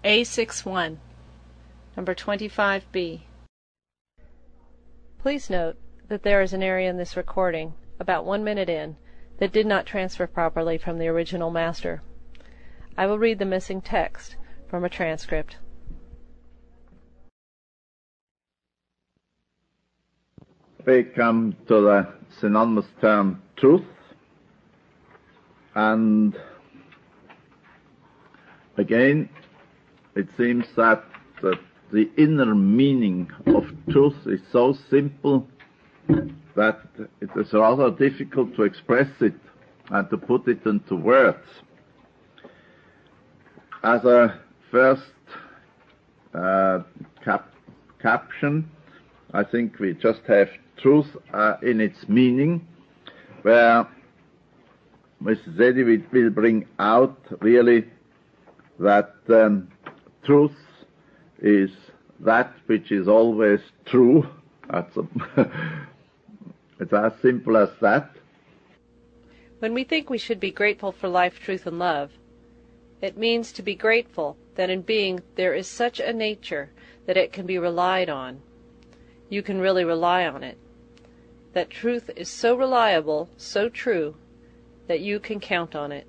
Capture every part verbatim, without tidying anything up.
A sixty-one. Number twenty-five B. Please note that there is an area in this recording, about one minute in, that did not transfer properly from the original master. I will read the missing text from a transcript. We come to the synonymous term truth, and again it seems that the, the inner meaning of truth is so simple that it is rather difficult to express it and to put it into words. As a first uh, cap caption, I think we just have truth uh, in its meaning, where Missus Eddy will, will bring out really that um, truth is that which is always true. That's a it's as simple as that. When we think we should be grateful for life, truth, and love, it means to be grateful that in being there is such a nature that it can be relied on. You can really rely on it. That truth is so reliable, so true, that you can count on it.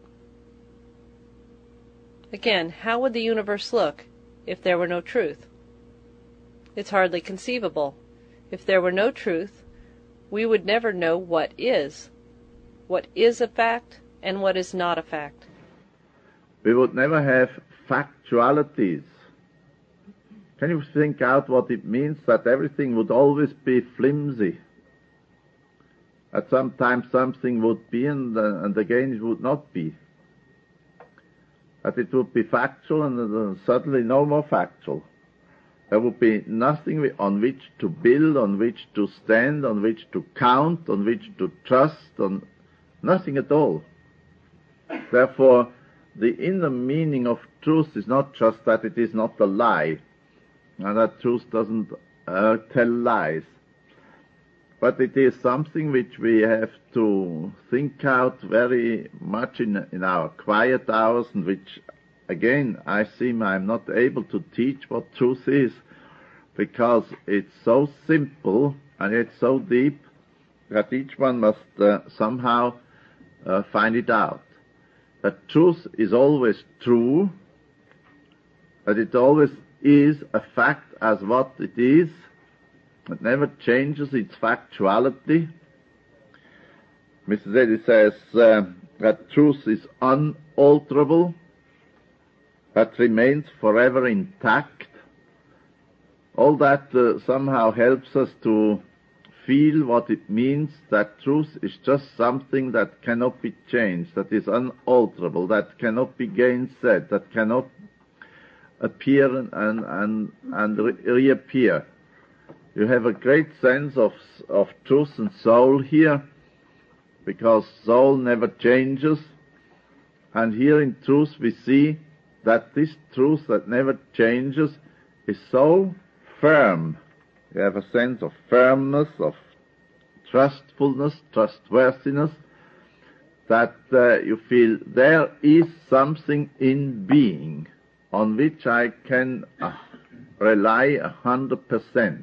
Again, how would the universe look if there were no truth? It's hardly conceivable. If there were no truth, we would never know what is. What is a fact and what is not a fact. We would never have factualities. Can you think out what it means that everything would always be flimsy? That sometimes something would be and, uh, and again it would not be. That it would be factual and uh, suddenly no more factual. There would be nothing on which to build, on which to stand, on which to count, on which to trust, on nothing at all. Therefore, the inner meaning of truth is not just that it is not a lie, and that truth doesn't uh, tell lies, but it is something which we have to think out very much in, in our quiet hours, and which, again, I seem I'm not able to teach what truth is, because it's so simple and it's so deep that each one must uh, somehow uh, find it out. That truth is always true, that it always is a fact as what it is. It never changes its factuality. Missus Eddy says uh, that truth is unalterable, that remains forever intact. All that uh, somehow helps us to feel what it means that truth is just something that cannot be changed, that is unalterable, that cannot be gainsaid, that cannot appear and, and, and re reappear. You have a great sense of, of truth and soul here, because soul never changes. And here in truth we see that this truth that never changes is so firm. You have a sense of firmness, of trustfulness, trustworthiness, that uh, you feel there is something in being on which I can uh, rely a hundred percent.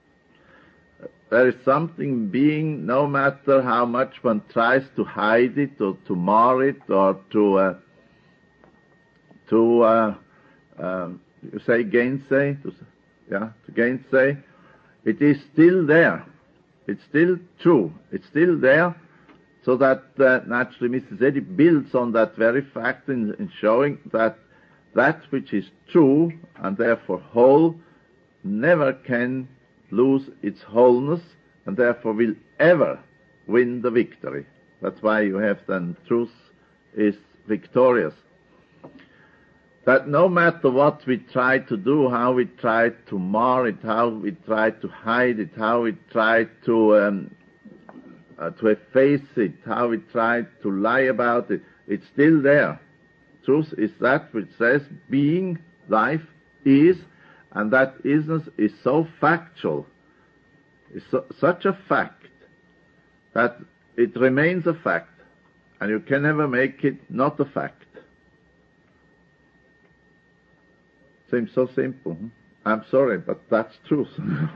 There is something being, no matter how much one tries to hide it or to mar it or to uh, to uh, uh, you say gainsay, to, yeah, to gainsay. It is still there. It's still true. It's still there, so that uh, naturally Missus Eddy builds on that very fact in, in showing that that which is true and therefore whole never can lose its wholeness, and therefore will ever win the victory. That's why you have then truth is victorious. That no matter what we try to do, how we try to mar it, how we try to hide it, how we try to um, uh, to efface it, how we try to lie about it, it's still there. Truth is that which says being, life, is, and that isness is so factual, is so, such a fact, that it remains a fact, and you can never make it not a fact. Seems so simple. Hmm? I'm sorry, but that's truth.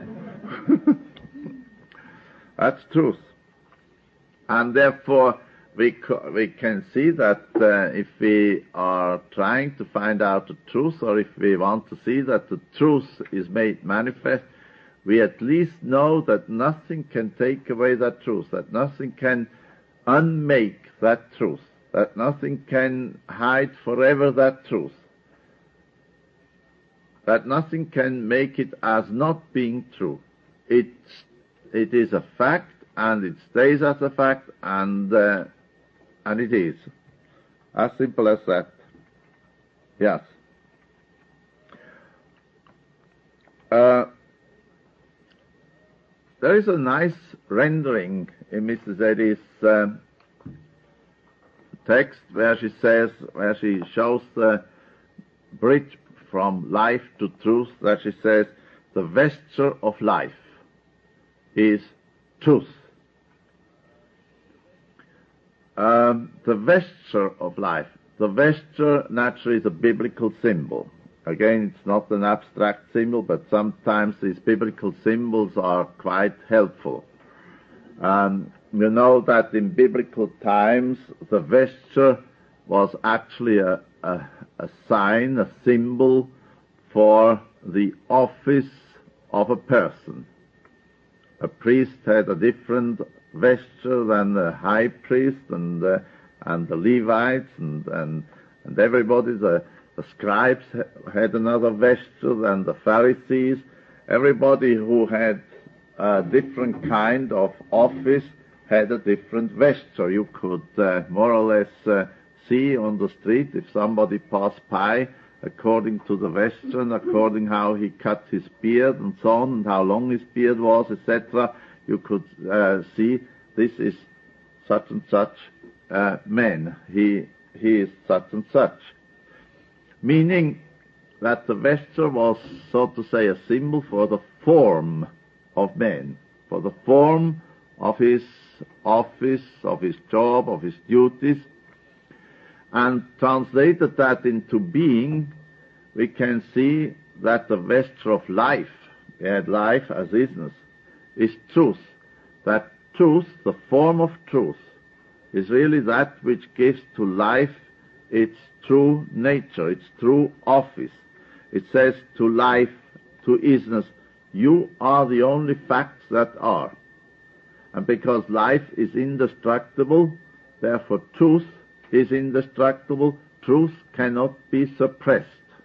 That's truth. And therefore, we, co- we can see that uh, if we are trying to find out the truth, or if we want to see that the truth is made manifest, we at least know that nothing can take away that truth, that nothing can unmake that truth, that nothing can hide forever that truth, that nothing can make it as not being true. It's, it is a fact, and it stays as a fact, and uh, and it is. As simple as that. Yes. Uh, there is a nice rendering in Missus Eddy's uh, text where she says, where she shows the bridge from life to truth, that she says, the vesture of life is truth. Um, the vesture of life. The vesture naturally is a biblical symbol. Again, it's not an abstract symbol, but sometimes these biblical symbols are quite helpful. Um, you know that in biblical times, the vesture was actually a, a, a sign, a symbol for the office of a person. A priest had a different vesture than the high priest and uh, and the Levites and and, and everybody. The, the scribes had another vesture than the Pharisees. Everybody who had a different kind of office had a different vesture. You could uh, more or less uh, see on the street if somebody passed by according to the vesture and according how he cut his beard and so on, and how long his beard was, et cetera. You could uh, see this is such and such uh, man. He he is such and such. Meaning that the vesture was, so to say, a symbol for the form of man, for the form of his office, of his job, of his duties. And translated that into being, we can see that the vesture of life, we had life as isness, is truth. That truth, the form of truth, is really that which gives to life its true nature, its true office. It says to life, to isness, you are the only facts that are. And because life is indestructible, therefore truth is indestructible, truth cannot be suppressed.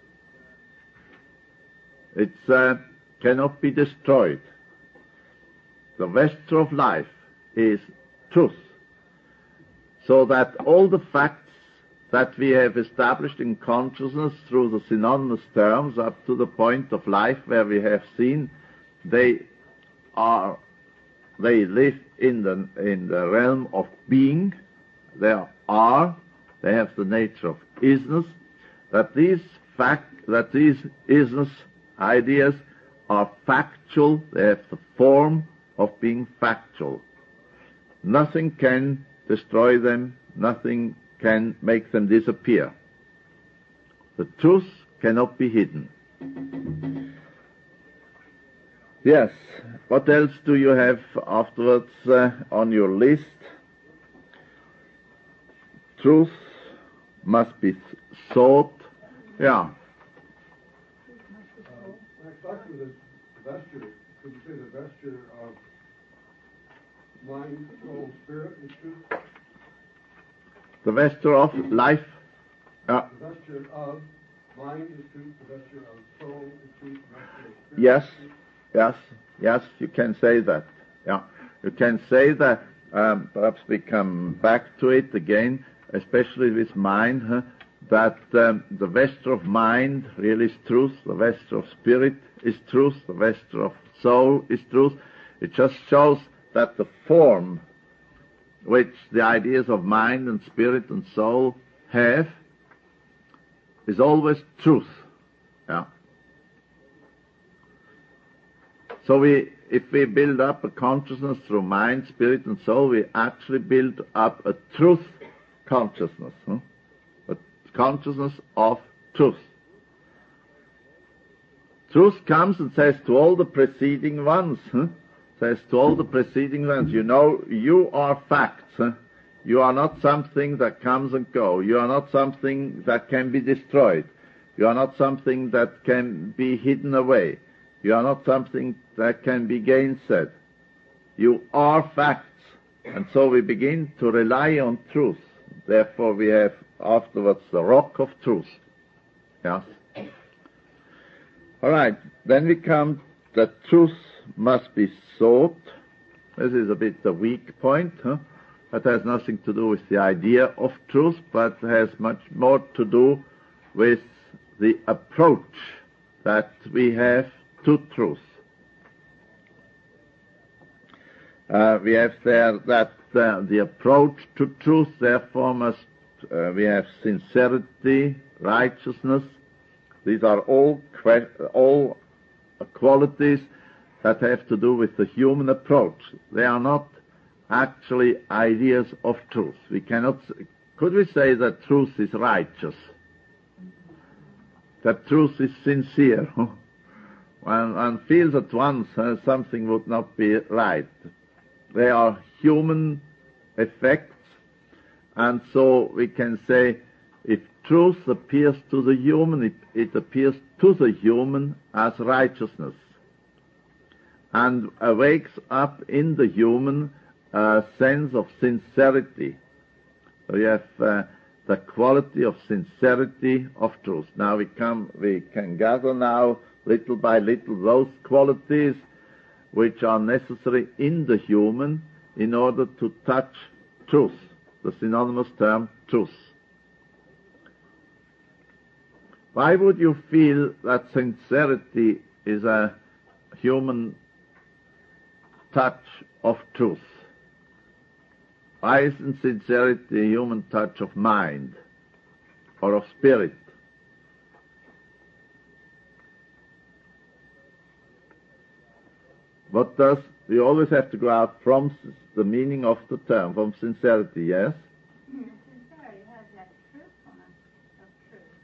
It uh, cannot be destroyed. The vesture of life is truth. So that all the facts that we have established in consciousness through the synonymous terms up to the point of life where we have seen, they are, they live in the, in the realm of being. They are, they have the nature of isness, that these fact, that these isness ideas are factual, they have the form of being factual. Nothing can destroy them, nothing can make them disappear. The truth cannot be hidden. Yes, what else do you have afterwards uh, on your list? Truth must be sought. Yeah. Uh, exactly the vesture, could you say the vesture of mind, soul, spirit is truth? The vesture of life. Uh, the vesture of mind is truth, the vesture of soul is truth, the vesture of spirit yes, is truth. yes, yes, you can say that. Yeah, you can say that. Um, perhaps we come back to it again, especially with mind, huh? that um, the vesture of mind really is truth, the vesture of spirit is truth, the vesture of soul is truth. It just shows that the form which the ideas of mind and spirit and soul have is always truth. Yeah. So we, if we build up a consciousness through mind, spirit and soul, we actually build up a truth consciousness, huh? A consciousness of truth. Truth comes and says to all the preceding ones, huh? says to all the preceding ones, you know, you are facts. Huh? You are not something that comes and goes. You are not something that can be destroyed. You are not something that can be hidden away. You are not something that can be gainsaid. You are facts. And so we begin to rely on truth. Therefore we have afterwards the rock of truth. Yes. All right. Then we come that truth must be sought. This is a bit the weak point. Huh? That has nothing to do with the idea of truth, but has much more to do with the approach that we have to truth. Uh, we have there that uh, the approach to truth, therefore, must uh, we have sincerity, righteousness. These are all que- all qualities that have to do with the human approach. They are not actually ideas of truth. We cannot. Could we say that truth is righteous? That truth is sincere? One, one feels at once uh, something would not be right. They are human effects, and so we can say if truth appears to the human, it, it appears to the human as righteousness, and awakes up in the human a sense of sincerity. So you have uh, the quality of sincerity of truth. Now we come, we can gather now little by little those qualities which are necessary in the human in order to touch truth, the synonymous term truth. Why would you feel that sincerity is a human touch of truth? Why isn't sincerity a human touch of mind or of spirit? What does, we always have to go out from the meaning of the term, from sincerity, yes? Mm, sincerity has that truthfulness of truth.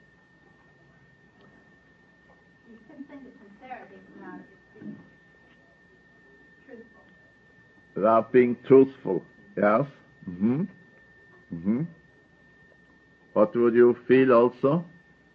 You couldn't think of sincerity without it being truthful. Without being truthful, yes? Mm-hmm. Mm-hmm. What would you feel also?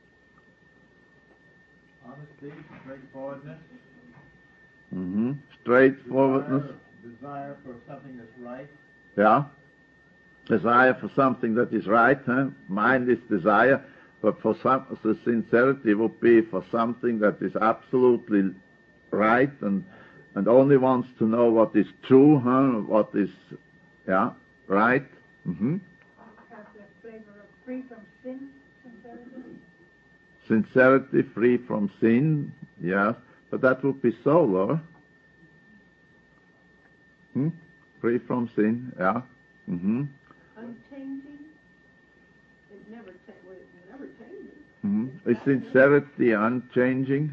Honesty, straightforwardness. Mm-hmm. Straightforwardness. Desire, desire for something that's right. Yeah. Desire for something that is right. Huh? Mind is desire, but for some, the sincerity would be for something that is absolutely right and and only wants to know what is true, huh? What is, yeah, right. Mm-hmm. Has that flavor of free from sin, sincerity? Sincerity, free from sin, yes. But that would be soul, or? Hmm? Free from sin, yeah. Mm-hmm. Unchanging. It never, cha- well, it never changes. Mm-hmm. Is sincerity unchanging?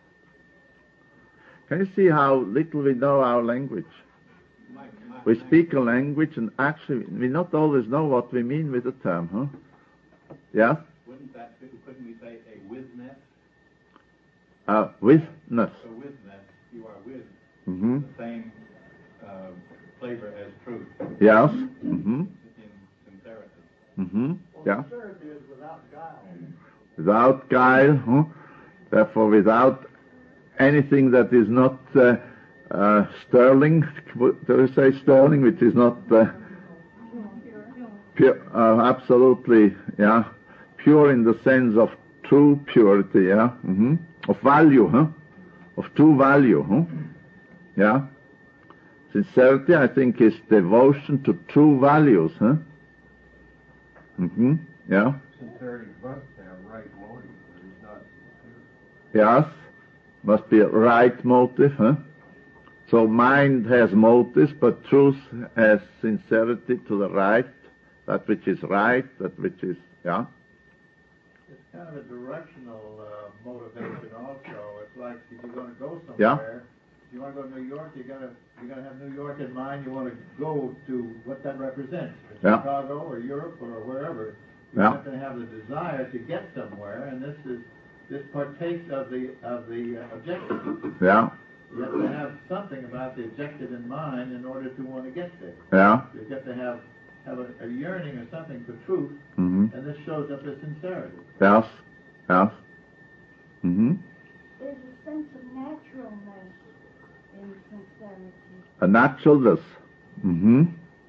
Can you see how little we know our language? My, my, We speak a language and actually we not always know what we mean with the term, huh? Yeah? Wouldn't that, couldn't we say a witness? Uh, witness. A witness, you are with Mm-hmm. the same uh, flavor as truth Yes. Mm-hmm. in sincerity. Mm-hmm. Well, Yeah. sincerity is without guile. Without guile, huh? Therefore without anything that is not uh, uh, sterling. Do you say sterling, which is not uh, pure? Uh, absolutely, yeah. Pure in the sense of true purity, yeah. Mm-hmm. Of value, huh? Of true value, huh? Yeah. Sincerity, I think, is devotion to true values, huh? Mm-hmm. Yeah. Sincerity must have right motive, but it's not sincere. Yes. Must be a right motive, huh? So mind has motives, but truth has sincerity to the right, that which is right, that which is, yeah. It's kind of a directional uh, motivation also. It's like if you're going to go Yeah. somewhere, if you want to go to New York, you got to you got to have New York in mind. You want to go to what that represents, if it's Yeah. Chicago or Europe or wherever. You Yeah. have to have the desire to get somewhere, and this is this partakes of the of the uh, objective. Yeah. You have to have something about the objective in mind in order to want to get there. Yeah. You have to have have a, a yearning or something for truth, Mm-hmm. and this shows up as sincerity. Yes. Yes. Mm-hmm. There's a sense of naturalness in sincerity. A naturalness. Mm-hmm.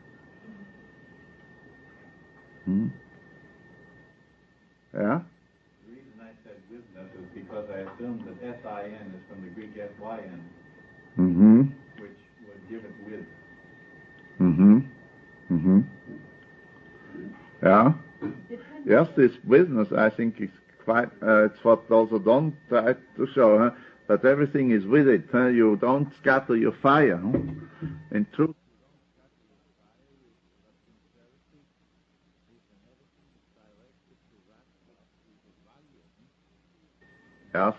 Mm-hmm. Yeah. The reason I said witness is because I assumed that S I N is from the Greek S Y N, Mm-hmm. which would give it with. Mm-hmm. Mm-hmm. Yeah. Yes, this business, I think, is quite, uh, it's what also don't try to show, huh? That everything is with it. Huh? You don't scatter your fire. Huh? In truth, yes.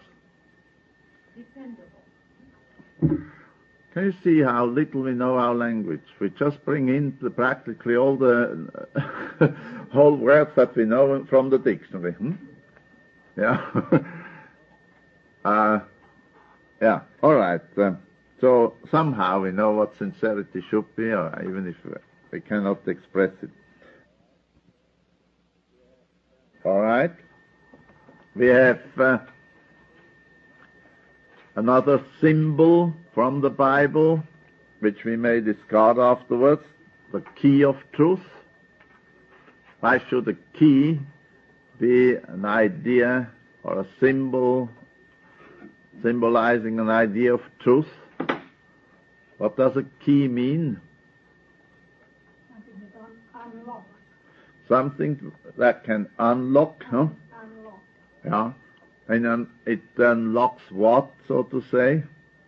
Dependable. Can you see how little we know our language? We just bring in the, practically all the whole words that we know from the dictionary. Hmm? Yeah. uh, yeah. All right. Uh, so somehow we know what sincerity should be, or even if we cannot express it. All right. We have uh, another symbol from the Bible, which we may discard afterwards, the key of truth. Why should a key be an idea or a symbol symbolizing an idea of truth? What does a key mean? Something that un- unlocks. Something that can unlock, huh? Unlock. Yeah. And um, it unlocks what, so to say?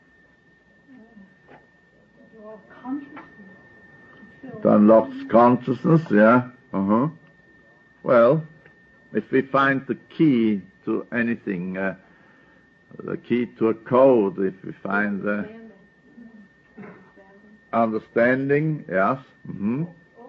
Your consciousness. It unlocks consciousness, yeah. Uh-huh. Well, if we find the key to anything, uh, the key to a code, if we find the understanding, yes. Mm-hmm.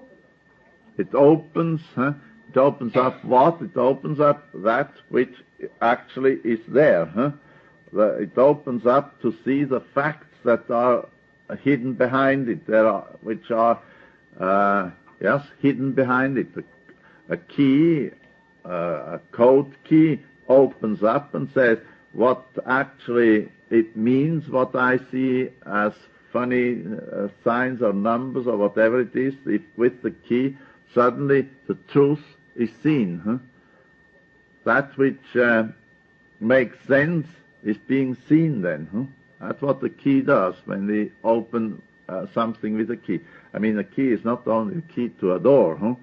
It opens, huh? It opens up what? It opens up that which actually is there, huh? The, it opens up to see the facts that are hidden behind it, there are, which are, uh, yes, hidden behind it. A, a key, uh, a code key opens up and says what actually it means, what I see as funny uh, signs or numbers or whatever it is. If with the key, suddenly the truth is seen. Huh? That which uh, makes sense is being seen then. Huh? That's what the key does when we open uh, something with a key. I mean, a key is not only a key to a door. Huh?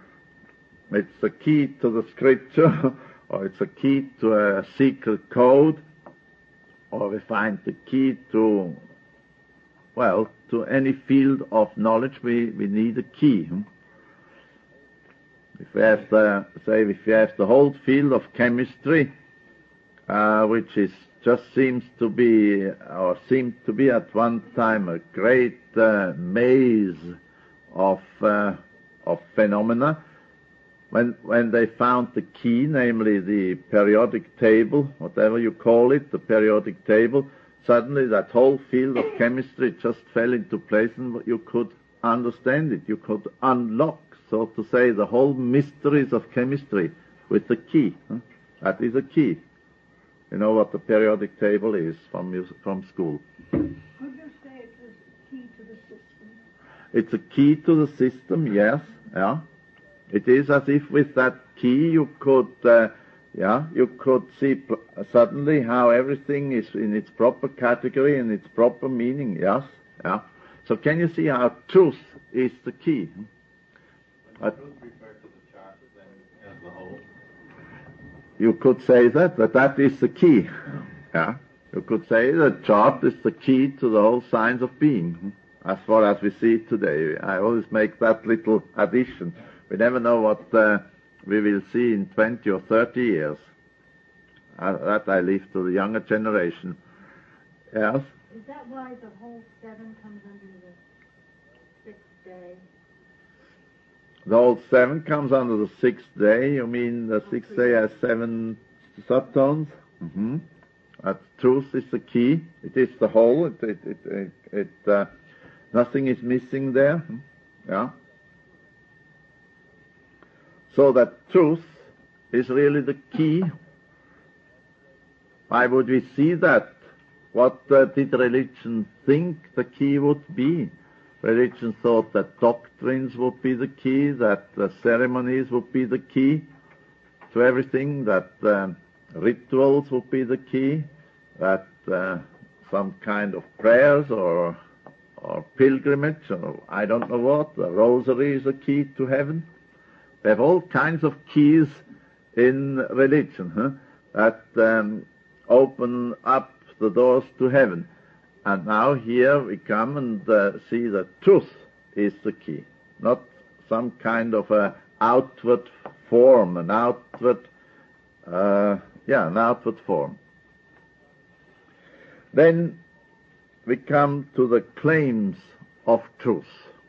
It's a key to the scripture, or it's a key to a secret code, or we find the key to, well, to any field of knowledge, we, we need a key. Huh? If we have the, say, if we have the whole field of chemistry, uh, which is just seems to be, or seemed to be at one time a great uh, maze of uh, of phenomena, when when they found the key, namely the periodic table, whatever you call it, the periodic table, suddenly that whole field of chemistry just fell into place, and you could understand it. You could unlock, so to say, the whole mysteries of chemistry with the key. Huh? That is a key. You know what the periodic table is from from school. Could you say it's a key to the system? It's a key to the system, yes. Yeah. It is as if with that key you could, uh, yeah, you could see pl- suddenly how everything is in its proper category and its proper meaning. Yes. Yeah. So can you see how truth is the key? Does truth refer to the chart then as the whole? You could say that, that that is the key. Yeah. You could say that chart is the key to the whole science of being, as far as we see it today. I always make that little addition. We never know what uh, we will see in twenty or thirty years. Uh, that I leave to the younger generation. Yes? Is that why the whole seven comes under the sixth day? The whole seven comes under the sixth day. You mean the sixth day has seven subtones? Mm-hmm. That truth is the key. It is the whole. It, it, it, it, it uh, nothing is missing there. Yeah. So that truth is really the key. Why would we see that? What uh, did religion think the key would be? Religion thought that doctrines would be the key, that uh, ceremonies would be the key to everything, that uh, rituals would be the key, that uh, some kind of prayers or or pilgrimage or I don't know what, the rosary is a key to heaven. They have all kinds of keys in religion huh, that um, open up the doors to heaven. And now here we come and uh, see that truth is the key, not some kind of a outward form, an outward, uh, yeah, an outward form. Then we come to the claims of truth.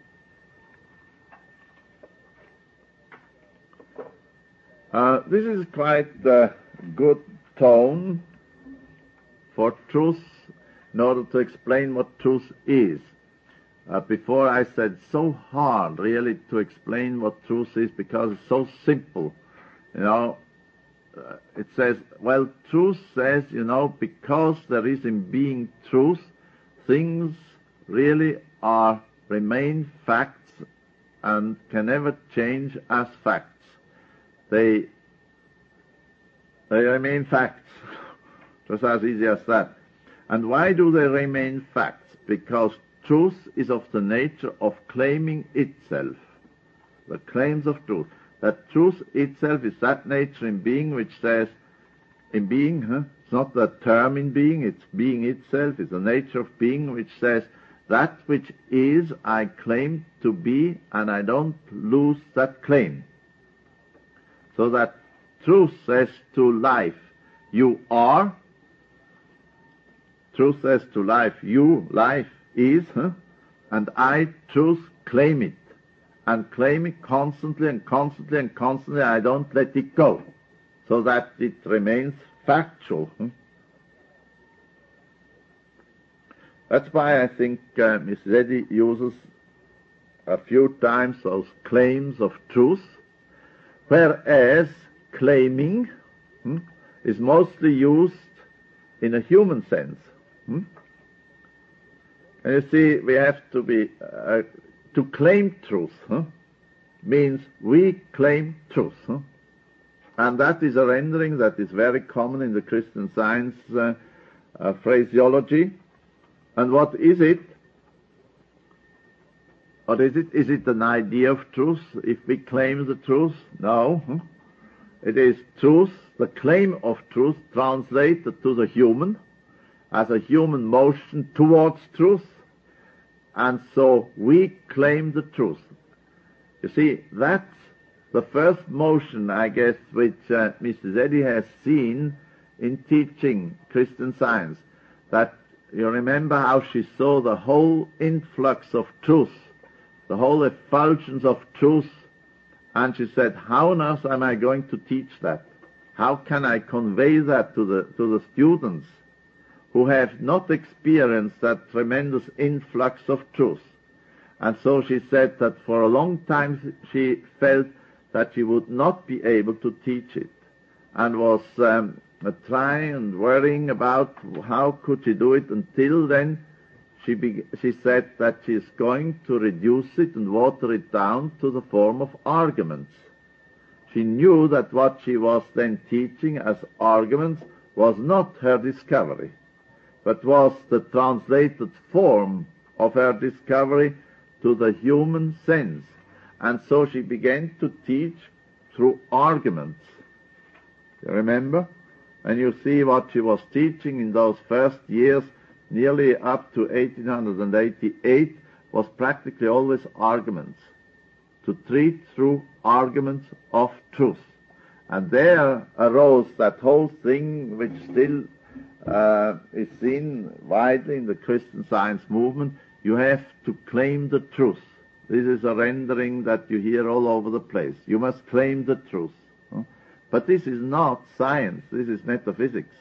Uh, this is quite a good tone for truth in order to explain what truth is. Uh, before I said so hard really to explain what truth is because it's so simple. You know, uh, it says, well, truth says, you know, because there is in being truth, things really are, remain facts and can never change as facts. They, they remain facts, just as easy as that. And why do they remain facts? Because truth is of the nature of claiming itself. The claims of truth. That truth itself is that nature in being which says, in being, huh? It's not the term in being, it's being itself, it's the nature of being which says, that which is, I claim to be, and I don't lose that claim. So that truth says to life, you are. Truth says to life, you, life, is, huh? And I, truth, claim it. And claim it constantly and constantly and constantly. I don't let it go. So that it remains factual. Huh? That's why I think uh, Missus Eddy uses a few times those claims of truth, whereas claiming hmm, is mostly used in a human sense. Hmm? And you see, we have to be, uh, to claim truth huh, means we claim truth. Huh? And that is a rendering that is very common in the Christian Science uh, uh, phraseology. And what is it? What is it? Is it an idea of truth if we claim the truth? No. Huh? It is truth, the claim of truth translated to the human as a human motion towards truth. And so we claim the truth. You see, that's the first motion, I guess, which uh, Missus Eddy has seen in teaching Christian Science. That you remember how she saw the whole influx of truth, the whole effulgence of truth, and she said, how on earth am I going to teach that? How can I convey that to the, to the students who have not experienced that tremendous influx of truth? And so she said that for a long time she felt that she would not be able to teach it, and was um, trying and worrying about how could she do it. Until then she, be- she said that she is going to reduce it and water it down to the form of arguments. She knew that what she was then teaching as arguments was not her discovery, but was the translated form of her discovery to the human sense. And so she began to teach through arguments. You remember? And you see what she was teaching in those first years, nearly up to eighteen eighty-eight, was practically always arguments. To treat through arguments of truth. And there arose that whole thing which still uh, is seen widely in the Christian Science movement. You have to claim the truth. This is a rendering that you hear all over the place. You must claim the truth. Huh? But this is not science, this is metaphysics.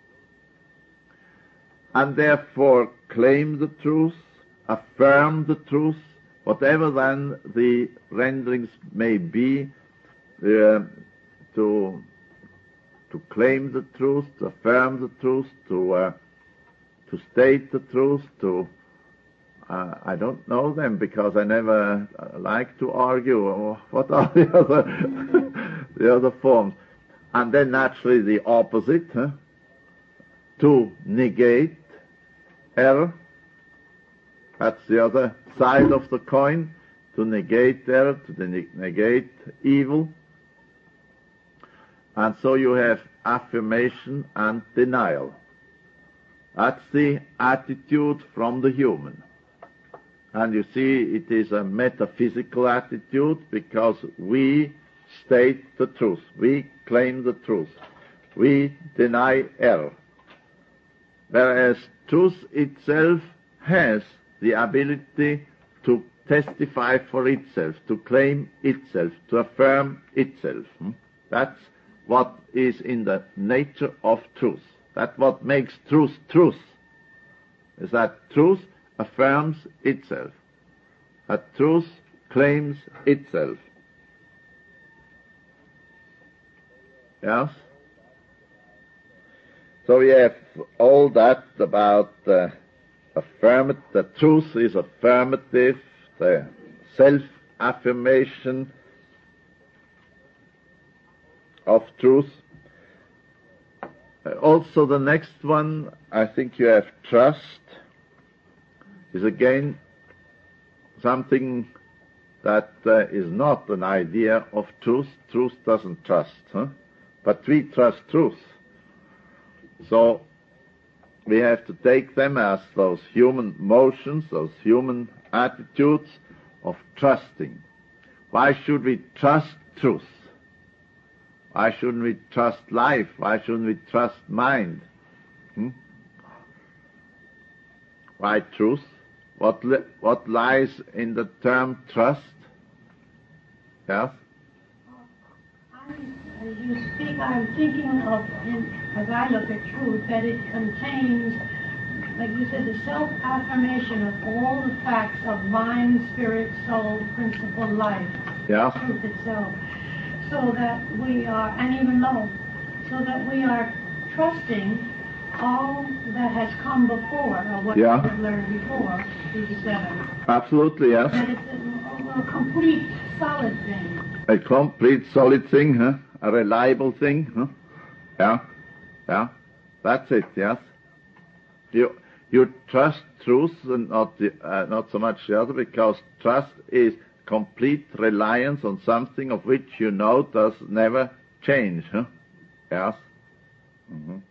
And therefore claim the truth, affirm the truth, whatever then the renderings may be, uh, to to claim the truth, to affirm the truth, to uh, to state the truth, to uh, I don't know them because I never uh, like to argue. What are the other the other forms? And then naturally the opposite, huh? To negate error. That's the other side of the coin, to negate error, to negate evil. And so you have affirmation and denial. That's the attitude from the human. And you see, it is a metaphysical attitude because we state the truth. We claim the truth. We deny error. Whereas truth itself has the ability to testify for itself, to claim itself, to affirm itself. That's what is in the nature of truth. That's what makes truth truth, is that truth affirms itself, that truth claims itself. Yes? So we have all that about uh, affirmative, the truth is affirmative, the self-affirmation of truth. Uh, also the next one, I think you have trust, is again something that uh, is not an idea of truth. Truth doesn't trust, huh? But we trust truth. So we have to take them as those human motions, those human attitudes of trusting. Why should we trust truth? Why shouldn't we trust life? Why shouldn't we trust mind? Hmm? Why truth? What li- what lies in the term trust? Yes? As you speak, I'm thinking of, in, as I look at truth, that it contains, like you said, the self-affirmation of all the facts of mind, spirit, soul, principle, life, Yeah. truth itself, so that we are, and even love, so that we are trusting all that has come before, or what Yeah. we have learned before, through the seven. Absolutely, yes. That it's a, a complete, solid thing. A complete solid thing, huh? A reliable thing, huh? Yeah, yeah. That's it, yes. You you trust truth and not the, uh, not so much the other, because trust is complete reliance on something of which you know does never change, huh? Yes. Mm-hmm.